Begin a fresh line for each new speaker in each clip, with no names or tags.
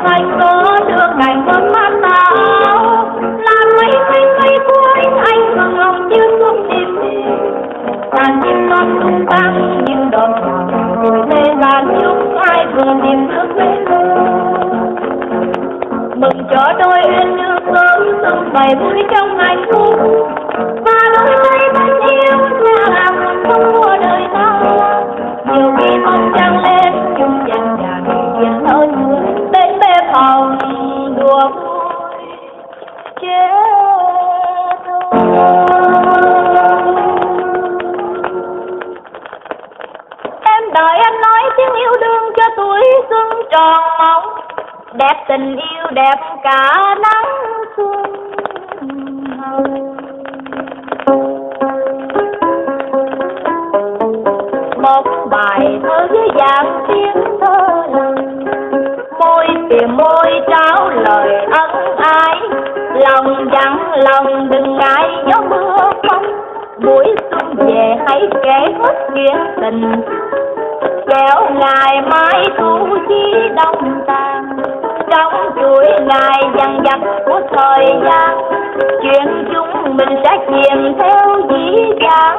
anh có đưa cảnh con mắt tao là mấy cây của anh ngừng lòng như xuống tim đàn chim non tung tăng những đòn thoảng rồi tê gàn chúng ai vừa tìm nước về mừng cho đôi em như sớm sớm bày vui trong hạnh phúc và đôi tay vẫn yêu sẽ làm không mua đời ta nhiều khi mong trăng lên chung dần dàng biển nỗi mưa đến bếp phòng đùa vui chế em đợi anh nói tiếng yêu đương cho tuổi xuân tròn mong đẹp tình yêu đẹp cả nắng xuân một bài thơ với dạng tiếng thơ lặng môi tìm môi trao lời ân ái lòng dặn lòng đừng ngại gió mưa không buổi xuân về hãy kể hết chuyện tình kéo ngày mai thu chi đông tàn trong chuỗi ngày dằn vặt của thời gian chuyện chúng mình sẽ chìm theo dĩ dàng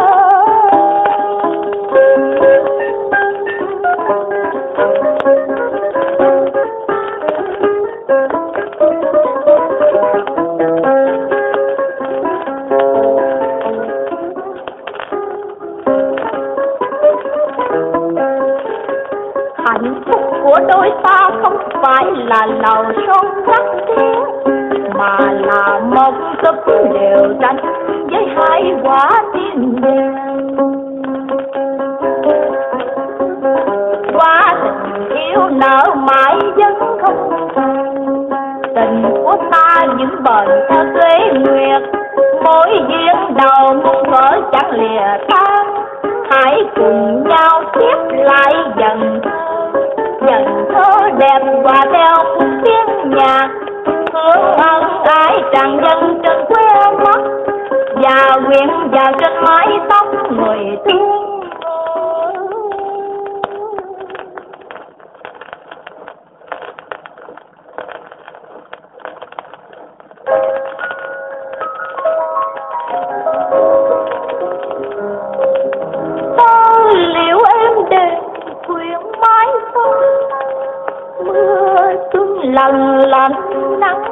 hạnh phúc của đôi ta không phải là lầu son sắc tiếng mà là một túp lều tranh với hai quả tim đen qua tình yêu nở mãi vẫn không tình của ta những bền theo tuế nguyệt mỗi duyên đầu muốn vỡ chẳng lìa tan hãy cùng nhau tiếp lại dần thơ đẹp và theo khúc tiếng nhạc hương ân ái tràn dân trên quê mắt và nguyện vào trên mái tóc người thương liệu em để khuyên mái tóc mưa xuân lần lạnh nắng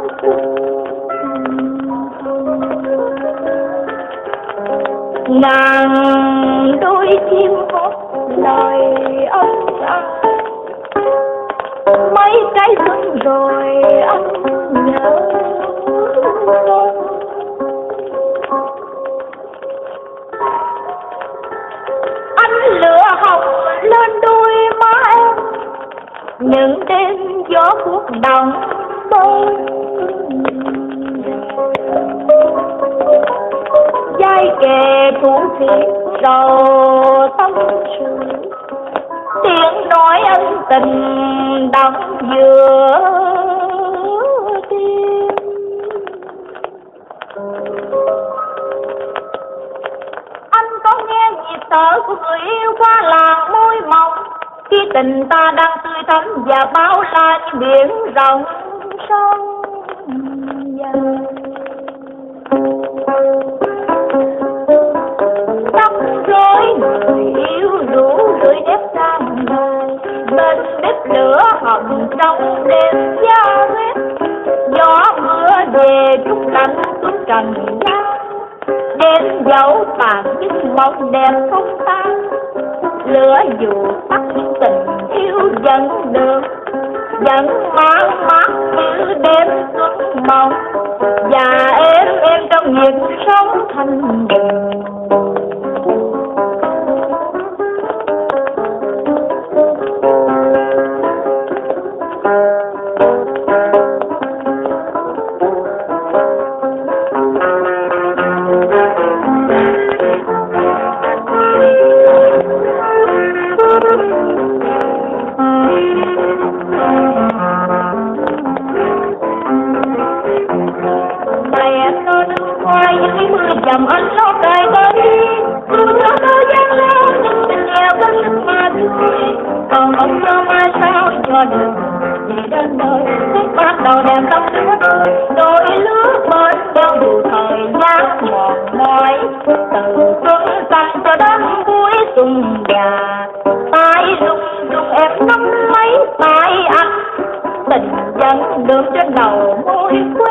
ngàn đôi chim hót lời ân ái mấy cái xuân rồi anh nhớ anh lửa hồng lên đôi má em những đêm gió cuốc đồng bơi vai kề thủ thủy rồi tâm sự tiếng nói ân tình đong giữa tim anh có nghe nhịp thở của người yêu qua làng môi mỏng khi tình ta đang tươi thắm và bao la như biển rộng sông dần tóc rối người yêu rủ rượi đếp sang đời bên bếp lửa hồng trong đêm giá rét gió mưa về trúc lạnh tuôn trần gian đêm dấu tàn những mộng đẹp không tan lửa dù tắt những tình yêu vẫn được vẫn mang mát như đêm xuân mộng và em trong nhịp sống thanh bình chồng anh lo cài tới tôi cho tôi gian lao nhưng tình nghèo có sức mà thôi còn ông cho mai sao cho được gì đến đời lượm trên đầu môi quê.